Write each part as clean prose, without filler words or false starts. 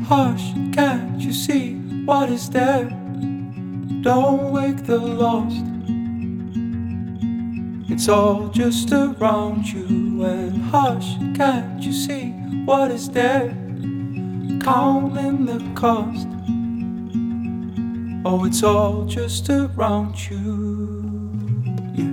Hush, can't you see what is there? Don't wake the lost. It's all just around you. And hush, can't you see what is there? Counting the cost. Oh, it's all just around you. Yeah.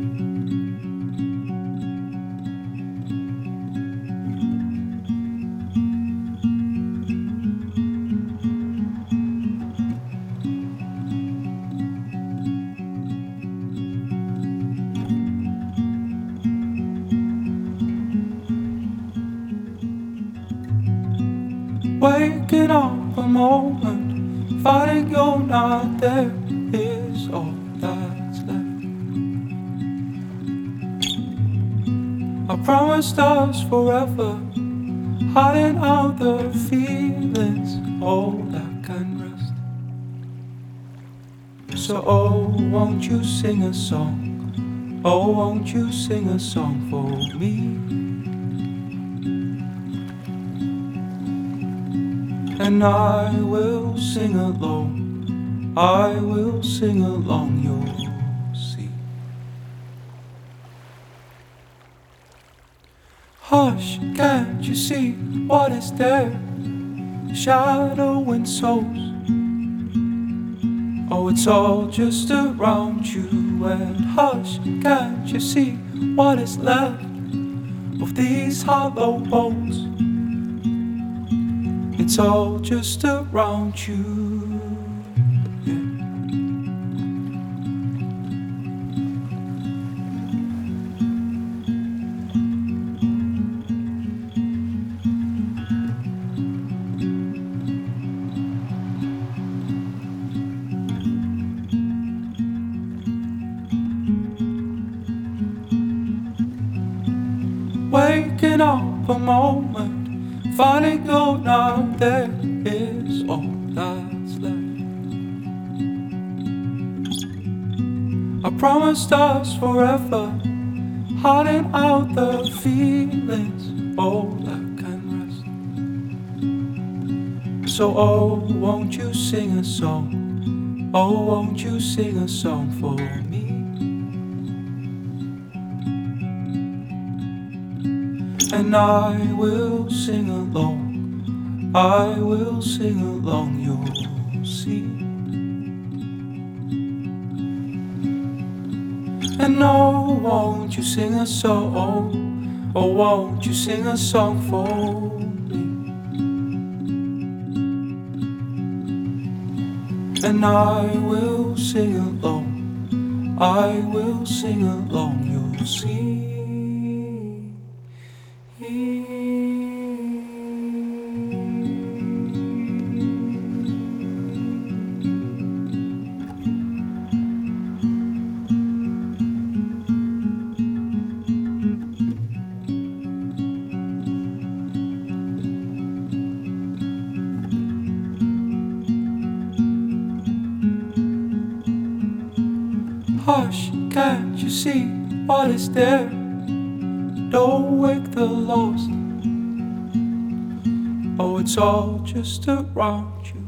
Waking up a moment, finding you're not there is all that's left. I promised us forever, hiding out the feelings, all that can rest. So oh, won't you sing a song? Oh, won't you sing a song for me? And I will sing along, I will sing along, you'll see. Hush, can't you see what is there? Shadow and souls. Oh, it's all just around you. And hush, can't you see what is left of these hollow bones? It's all just around you. Yeah. Waking up a moment, finding you're not there is all that's left. I promised us forever, hiding out the feelings, all that can rest. So oh, won't you sing a song? Oh, won't you sing a song for me? And I will sing along, I will sing along, you'll see. And oh, won't you sing a song? Oh, won't you sing a song for me? And I will sing along, I will sing along, you'll see. Hush, can't you see what is there? Don't wake the lost. Oh, it's all just around you.